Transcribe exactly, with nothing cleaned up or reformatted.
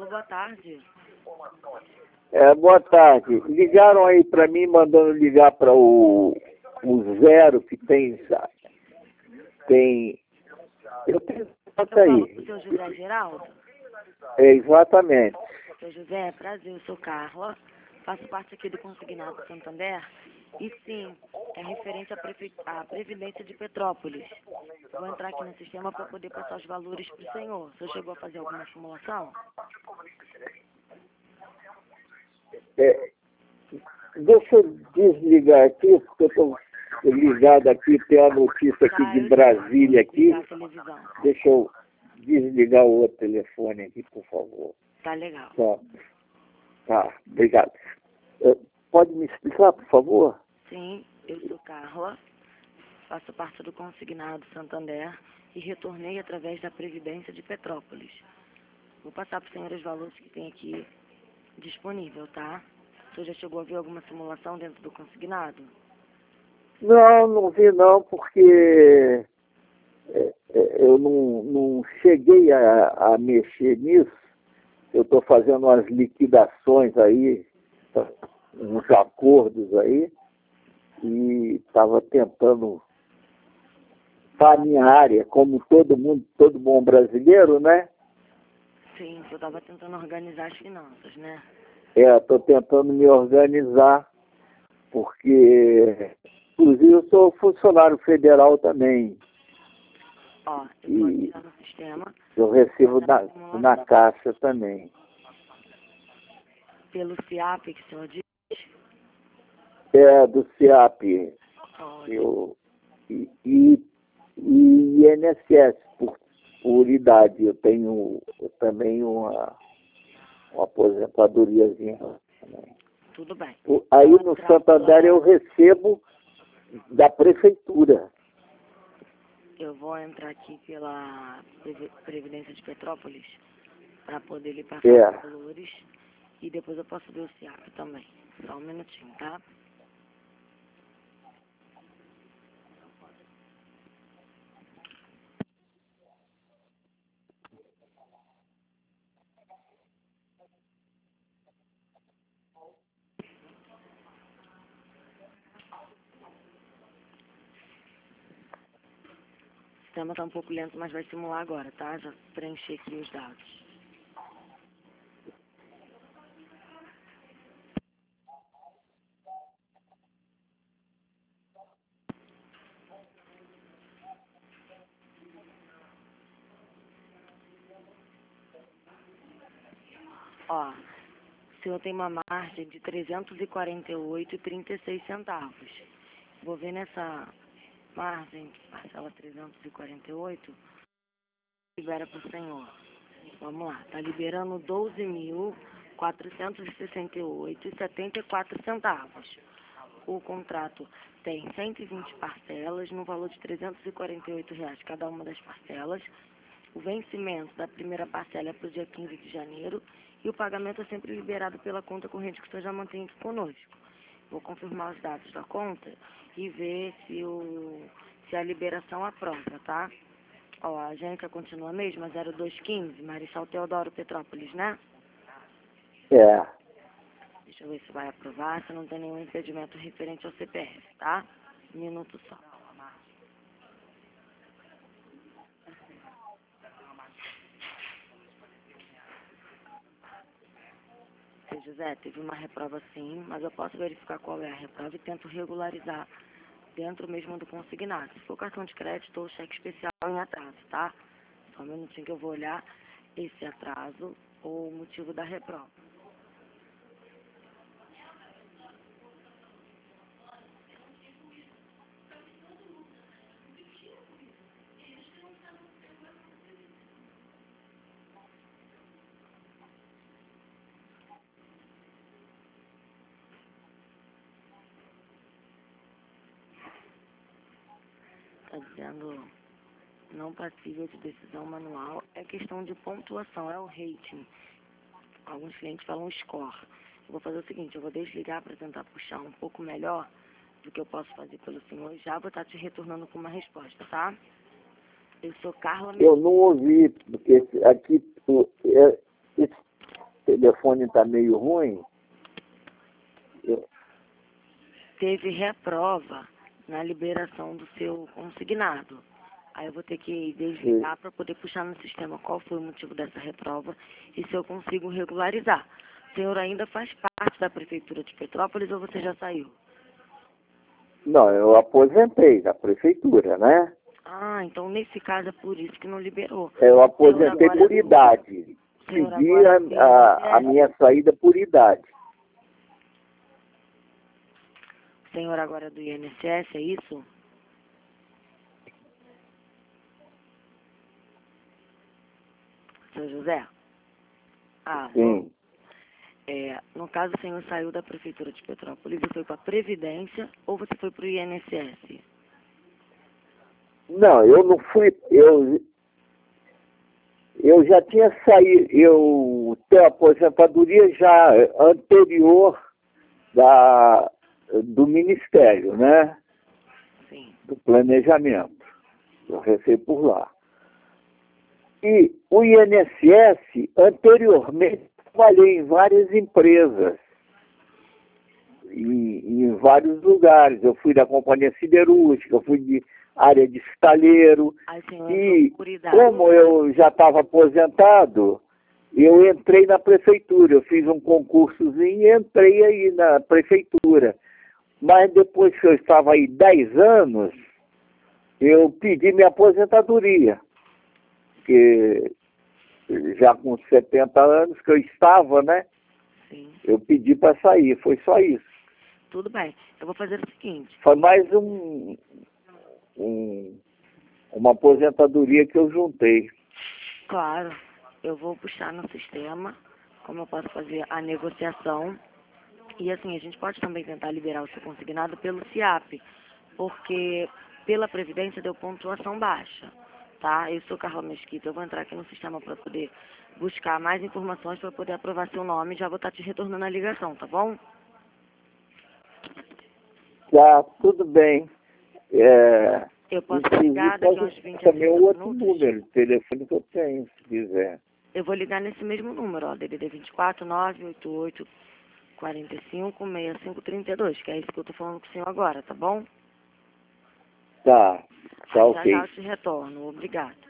boa tarde. É, boa tarde. Ligaram aí para mim, mandando ligar para o, o zero que tem... tem eu tenho Eu aí. falo com o seu José Geraldo. É, exatamente. Seu José, prazer, eu sou Carla. Faço parte aqui do Consignado Santander. E sim, é referente à, prefe... à Previdência de Petrópolis. Vou entrar aqui no sistema para poder passar os valores para o senhor. O senhor chegou a fazer alguma simulação? É, deixa eu desligar aqui, porque eu estou ligado aqui, tem a notícia aqui Tá, de eu Brasília aqui. ligar a televisão. Deixa eu desligar o outro telefone aqui, por favor. Tá legal. Tá, tá, obrigado. É, pode me explicar, por favor? Sim, eu sou Carla. Faço parte do Consignado Santander e retornei através da Previdência de Petrópolis. Vou passar para o senhor os valores que tem aqui disponível, tá? O senhor já chegou a ver alguma simulação dentro do consignado? Não, não vi não, porque é, é, eu não, não cheguei a, a mexer nisso. Eu estou fazendo umas liquidações aí, uns acordos aí, e estava tentando para a minha área, como todo mundo, todo bom brasileiro, né? Sim, eu estava tentando organizar as finanças, né? É, estou tentando me organizar, porque, inclusive, eu sou funcionário federal também. Ó, eu vou aqui já no sistema. Eu recebo na, na Caixa também. Pelo CIAP que o senhor diz? É, do CIAP. Olha, Eu, e, e, e I N S S, por, por idade. Eu tenho eu também uma, uma aposentadoriazinha também. tudo bem. O- Aí no Santander eu recebo da prefeitura. Eu vou entrar aqui pela Previ- Previdência de Petrópolis para poder lhe passar É. os valores e depois eu posso ver o CIAP também. Só um minutinho, tá? O sistema está um pouco lento, mas vai simular agora, tá? Já preenchi aqui os dados. Ó, o senhor tem uma margem de trezentos e quarenta e oito vírgula trinta e seis centavos. Vou ver nessa margem, parcela trezentos e quarenta e oito, libera para o senhor. Vamos lá, está liberando doze mil quatrocentos e sessenta e oito vírgula setenta e quatro centavos. O contrato tem cento e vinte parcelas, no valor de trezentos e quarenta e oito reais cada uma das parcelas. O vencimento da primeira parcela é para o dia quinze de janeiro e o pagamento é sempre liberado pela conta corrente que o senhor já mantém aqui conosco. Vou confirmar os dados da conta e ver se, o, se a liberação aprova, tá? Ó, a agência continua a mesma, zero dois quinze, Marechal Teodoro Petrópolis, né? É. Deixa eu ver se vai aprovar, se não tem nenhum impedimento referente ao C P F, tá? Um minuto só. Seu José, teve uma reprova sim, mas eu posso verificar qual é a reprova e tento regularizar dentro mesmo do consignado. Se for cartão de crédito ou cheque especial em atraso, tá? Só um minutinho que eu vou olhar esse atraso ou o motivo da reprova. Está dizendo não passível de decisão manual. É questão de pontuação, é o rating. Alguns clientes falam score. Eu vou fazer o seguinte, eu vou desligar para tentar puxar um pouco melhor do que eu posso fazer pelo senhor. Já vou estar te retornando com uma resposta, tá? Eu sou Carla... Eu não ouvi, porque aqui o- é, esse telefone está meio ruim. Eu... Teve reprova na liberação do seu consignado. Aí eu vou ter que desligar para poder puxar no sistema qual foi o motivo dessa reprova e se eu consigo regularizar. O senhor ainda faz parte da Prefeitura de Petrópolis ou você já saiu? Não, eu aposentei da Prefeitura, né? Ah, então nesse caso é por isso que não liberou. Eu aposentei por idade. Pedi a, a, a minha saída por idade. O senhor agora é do I N S S, é isso? Seu José? Ah, sim. É, no caso, o senhor saiu da Prefeitura de Petrópolis e foi para a Previdência ou você foi para o I N S S? Não, eu não fui, eu, eu já tinha saído, eu tenho aposentadoria já anterior da, do Ministério, né? Sim. Do Planejamento. Eu recebo por lá. E o I N S S, anteriormente, trabalhei em várias empresas, em, em vários lugares. Eu fui da Companhia Siderúrgica, eu fui de área de estalheiro. Ai, senhor, E por como eu já estava aposentado, eu entrei na prefeitura. Eu fiz um concursozinho e entrei aí na prefeitura. Mas depois que eu estava aí dez anos, eu pedi minha aposentadoria. Porque já com setenta anos que eu estava, né? Sim. Eu pedi para sair, foi só isso. Tudo bem. Eu vou fazer o seguinte. Foi mais um, um, uma aposentadoria que eu juntei. Claro, eu vou puxar no sistema, como eu posso fazer a negociação. E assim, a gente pode também tentar liberar o seu consignado pelo SIAP, porque pela Previdência deu pontuação baixa, tá? Eu sou Carla Mesquita, eu vou entrar aqui no sistema para poder buscar mais informações para poder aprovar seu nome e já vou estar te retornando a ligação, tá bom? Tá, tudo bem. É, eu posso ligar daqui a uns vinte a trinta também o outro minutos? número de telefone que eu tenho, se quiser. Eu vou ligar nesse mesmo número, ó, D D D vinte e quatro, nove oito oito, quarenta e cinco, sessenta e cinco, trinta e dois, que é isso que eu tô falando com o senhor agora, tá bom? Tá, tá Aí, ok. já já eu te retorno. Obrigada.